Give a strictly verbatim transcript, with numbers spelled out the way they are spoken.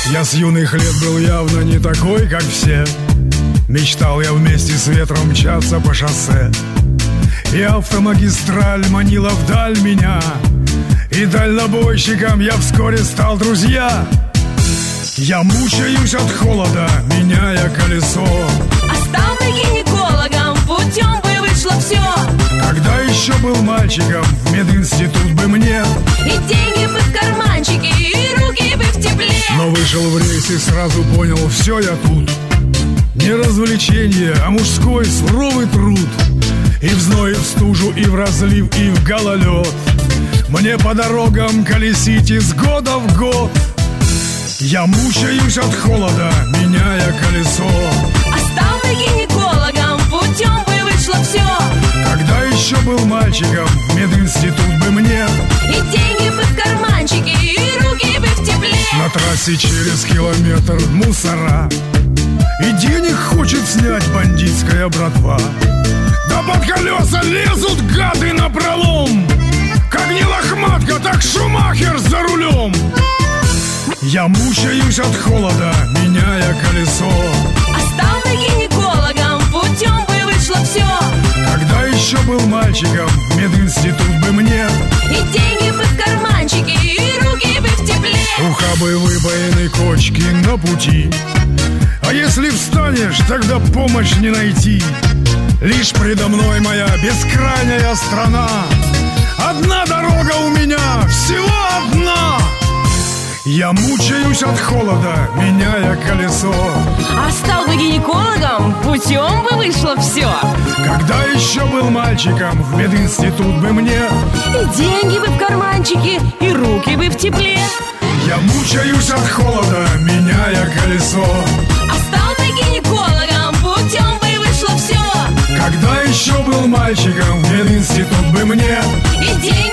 Я с юных лет был явно не такой, как все. Мечтал я вместе с ветром мчаться по шоссе. И автомагистраль манила вдаль меня, и дальнобойщиком я вскоре стал, друзья. Я мучаюсь от холода, меняя колесо. А стал бы гинекологом, путем бы вышло все. Когда еще был мальчиком, в мединститут бы мне. И деньги бы в карманчике, и руки бы в тепле. Но вышел в рейс и сразу понял, все я тут. Не развлечение, а мужской суровый труд. И в зной, и в стужу, и в разлив, и в гололед. Мне по дорогам колесить из года в год. Я мучаюсь от холода, меняя колесо. А стал бы гинекологом, путем бы вышло все. Когда еще был мальчиком, в мединститут бы мне. И деньги бы в карманчике, и руки бы в тепле. На трассе через километр мусора, и денег хочет снять бандитская братва. Да под колеса лезут гады напролом. Как не лохматка, так Шумахер за рулем. Я мучаюсь от холода, меняя колесо. А стал бы гинекологом, путем бы вышло все. Когда еще был мальчиком, в мединститут бы мне. И деньги бы в карманчике, и руки бы в тепле. Уха бы выбоины, кочки на пути. А если встанешь, тогда помощь не найти. Лишь предо мной моя бескрайняя страна. Одна дорога у меня, всего одна. Я мучаюсь от холода, меняя колесо. А стал бы гинекологом, путем бы вышло все. Когда еще был мальчиком, в мединститут бы мне. И деньги бы в карманчике, и руки бы в тепле. Я мучаюсь от холода, меняя колесо. А стал бы гинекологом, путем бы вышло все. Когда еще был мальчиком, в мединститут бы мне. И деньги